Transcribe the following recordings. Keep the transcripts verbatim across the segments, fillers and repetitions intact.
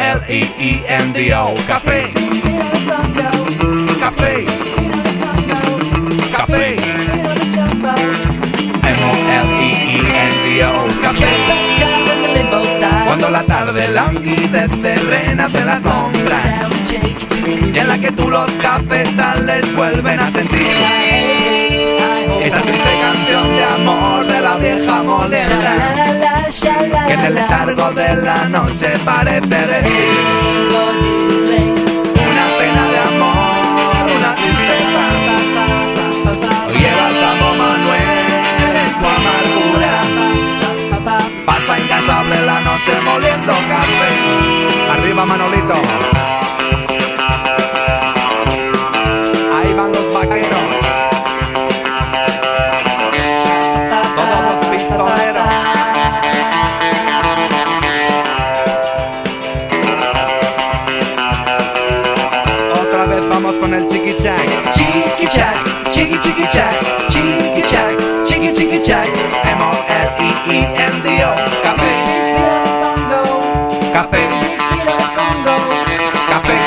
L E E N D O. Café, café, café. M O L E E N D O. Café. Cuando la tarde languidece, renace las sombras, y en la que tú los cafetales vuelven a sentir esa triste canción de amor de la vieja molienda, que en el letargo de la noche parece decir una pena de amor, una tristeza. Lleva al cabo Manuel en su amargura, pasa incansable la noche moliendo café. Arriba Manolito. Ahí van los vaqueros, todos los pistoleros. Otra vez vamos con el chiqui chac. Chiqui chac, chiqui chiqui chac, chiqui chac, chiqui chiqui chac. M O L E E N D O. Café, café, café.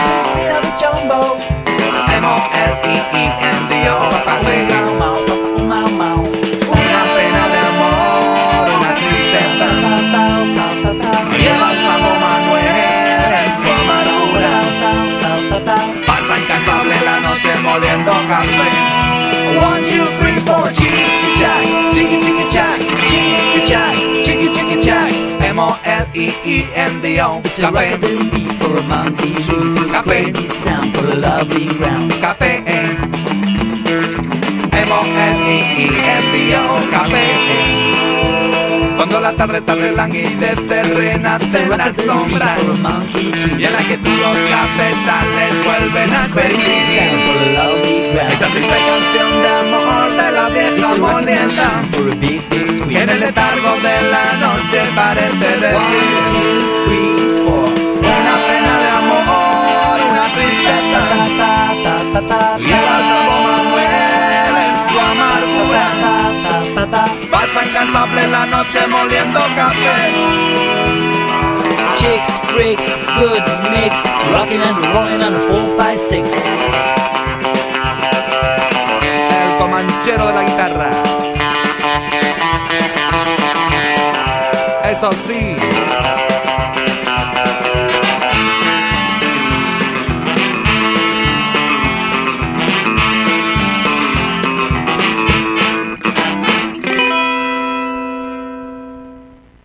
M O L E E N D O. Café. Una pena de amor, una tristeza. Lleva al Samo Manuel en su amargura, pasa incansable la noche moliendo café. One, two, three, four. Chiqui chac, chiqui chiqui chac, chiqui chac, chiqui chiqui chac. M O L E E N D O. It's a rockabilly beat for a monkey shoot. It's a Café. crazy sound for a lovely ground. Café. M O L E E N D O. Café. Cuando la tarde tarde languidece, renacen las sombras, for a monkey shoot. y en la que tú los cafetales vuelven a Crazy sound sentir for a lovely ground. esa triste canción de amor de la It's vieja a rockabilly molienda, shoot for a big, big que scream. en el letargo de la noche parece One, decir two, three, four. una pena de amor, una tristeza. Lleva al cabo Manuel en su amargura, pasa incansable la noche moliendo café. Chicks, freaks, good mix, rocking and rolling on a four, five, six. El comanchero de la guitarra. Eso sí,